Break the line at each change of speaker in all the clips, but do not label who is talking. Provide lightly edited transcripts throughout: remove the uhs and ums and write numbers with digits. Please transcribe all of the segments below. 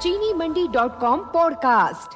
चीनी मंडी.com podcast.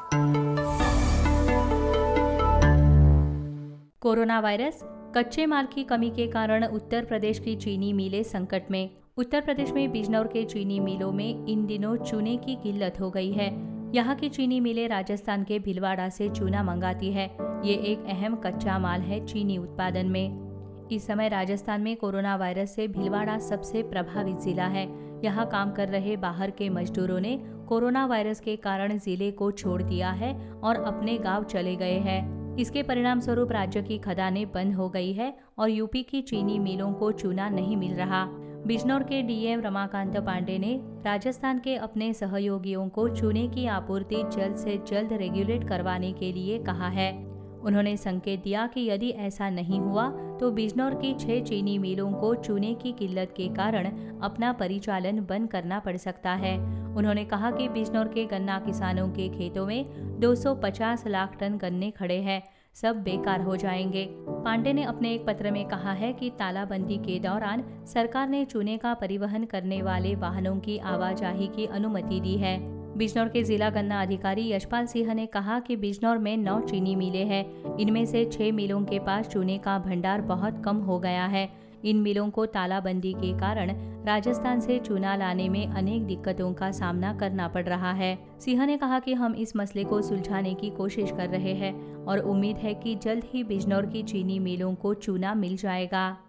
Corona virus, कच्चे माल की कमी के कारण उत्तर प्रदेश की चीनी मिलें संकट में। उत्तर प्रदेश में बिजनौर के चीनी मिलों में इन दिनों चूने की किल्लत हो गई है। यहाँ की चीनी मिलें राजस्थान के भीलवाड़ा से चूना मंगाती है। ये एक अहम कच्चा माल है चीनी उत्पादन में। इस समय राजस्थान में कोरोना वायरस से भीलवाड़ा सबसे प्रभावित जिला है। यहाँ काम कर रहे बाहर के मजदूरों ने कोरोना वायरस के कारण जिले को छोड़ दिया है और अपने गांव चले गए हैं। इसके परिणाम स्वरूप राज्य की खदानें बंद हो गई है और यूपी की चीनी मिलों को चूना नहीं मिल रहा। बिजनौर के डीएम रमाकांत पांडे ने राजस्थान के अपने सहयोगियों को चूने की आपूर्ति जल्द से जल्द रेगुलेट करवाने के लिए कहा है। उन्होंने संकेत दिया कि यदि ऐसा नहीं हुआ तो बिजनौर की 6 चीनी मिलों को चूने की किल्लत के कारण अपना परिचालन बंद करना पड़ सकता है। उन्होंने कहा कि बिजनौर के गन्ना किसानों के खेतों में 250 लाख टन गन्ने खड़े हैं, सब बेकार हो जाएंगे। पांडे ने अपने एक पत्र में कहा है कि तालाबंदी के दौरान सरकार ने चूने का परिवहन करने वाले वाहनों की आवाजाही की अनुमति दी है। बिजनौर के जिला गन्ना अधिकारी यशपाल सिंह ने कहा कि बिजनौर में 9 चीनी मिलें हैं। इनमें से 6 मिलों के पास चूने का भंडार बहुत कम हो गया है। इन मिलों को तालाबंदी के कारण राजस्थान से चूना लाने में अनेक दिक्कतों का सामना करना पड़ रहा है। सिंह ने कहा कि हम इस मसले को सुलझाने की कोशिश कर रहे हैं और उम्मीद है कि जल्द ही बिजनौर की चीनी मिलों को चूना मिल जाएगा।